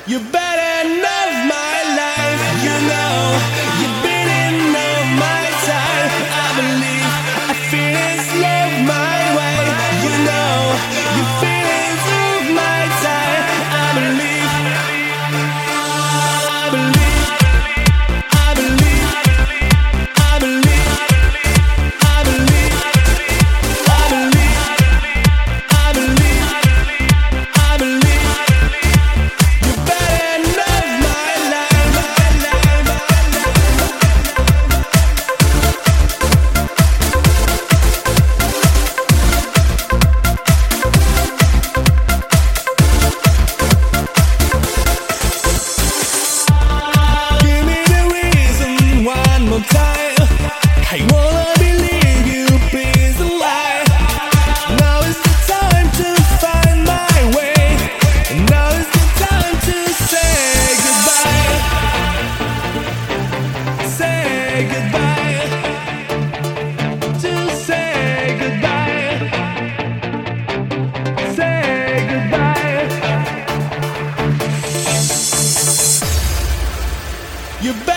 You better know my life. You know you've been in all my time. I believe I feel it's love my way. You know you feel it's all my time. I believe. I believe. I believe. I believe. I believe. I believe. I believe. I believe. You better know my life. Give me the reason one more time. I wanna believe you, please don't lie. Now is the time to find my way. Now is the time to say goodbye. Say goodbye. To say goodbye. Say goodbye. You better